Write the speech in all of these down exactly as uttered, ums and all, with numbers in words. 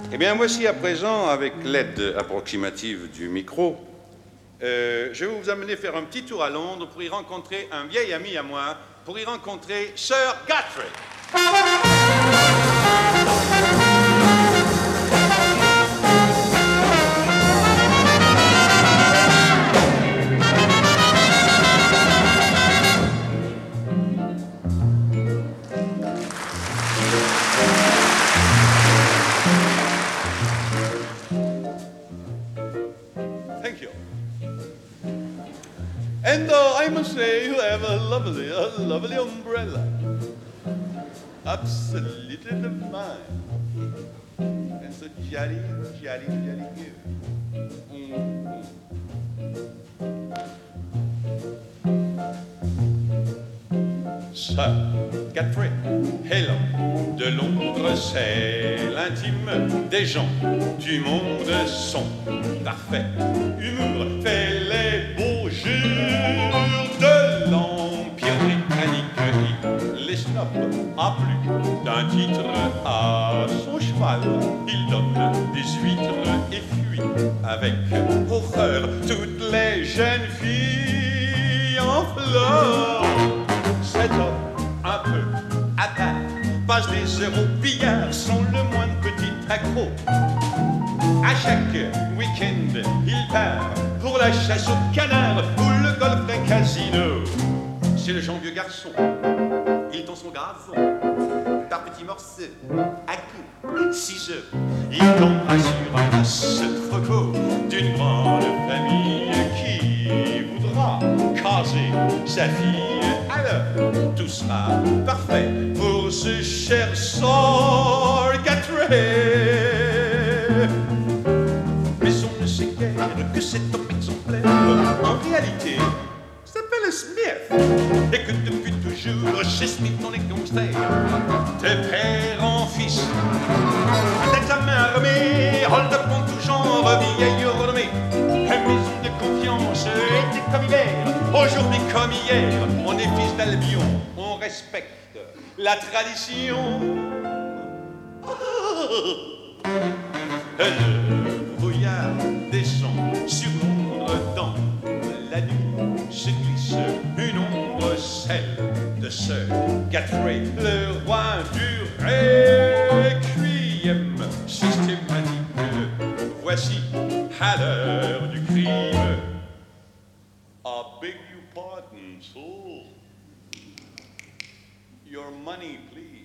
Eh bien, voici à présent, avec l'aide approximative du micro, euh, je vais vous amener faire un petit tour à Londres pour y rencontrer un vieil ami à moi, pour y rencontrer Sir Guthrie. Thank you. And uh, I must say you have a lovely, a lovely umbrella. Absolutely divine. And so jolly, jolly, jolly good. Mm-hmm. Sir Guthrie est l'homme de Londres, c'est l'intime des gens du monde, son parfait humour fait les beaux jours de l'Empire britannique. Il les snob à plus d'un titre à son cheval. Il donne des huîtres et fuit avec horreur toutes les jeunes filles en fleurs. Cet homme un peu à part passe des heures au billard sans le moindre petit accro. À chaque week-end, il part pour la chasse au canard ou le golf d'un casino. C'est le genre vieux garçon, il tend son gazon par petits morceaux, à coup, six heures. Il tombera sur un os trop beau d'une grande famille qui voudra caser sa fille. Alors, tout sera parfait pour ce cher Sir Guthrie. Mais on ne sait guère que cet homme exemplaire, en réalité, s'appelle Smith. Et que depuis toujours, chez Smith, on est gangster. De père en fils, d'examen armé, hold-up en tout genre, vieille renommée. Maison de confiance, était comme hier, aujourd'hui comme hier. On est fils d'Albion, on respecte la tradition. Le brouillard descend sur Londres dans la nuit. Se glisse une ombre, celle de Sir Guthrie, le roi du requiem systématique. Voici à l'heure du crime. I beg your pardon, sir. Your money, please.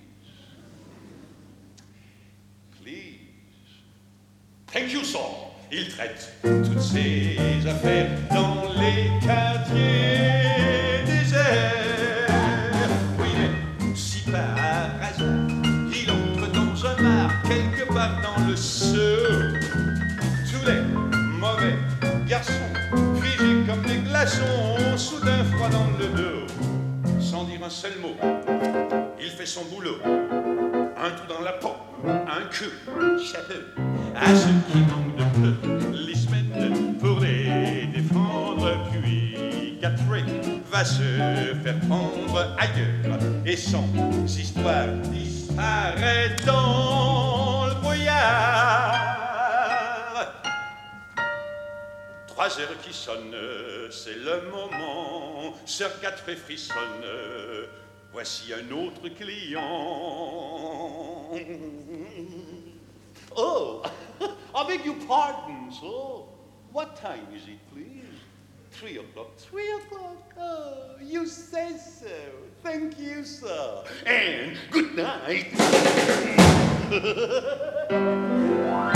Please. Thank you, sir. Il traite toutes ses affaires dans les quartiers déserts. Oui, mais si par hasard il entre dans un bar quelque part dans le Sud, tous les mauvais garçons figés comme des glaçons, soudain froid dans le dos, sans dire un seul mot, il fait son boulot. Un trou dans la peau, un cul, chapeau, à ceux qui manquent de peu, les semaines pour les défendre. Puis Guthrie va se faire prendre ailleurs, et son histoire disparaît dans le brouillard. Trois heures qui sonnent, c'est le moment, Sir Guthrie frissonne. Voici un autre client. Oh, I beg your pardon, sir. What time is it, please? Three o'clock. Three o'clock? Oh, you say so. Thank you, sir. And good night.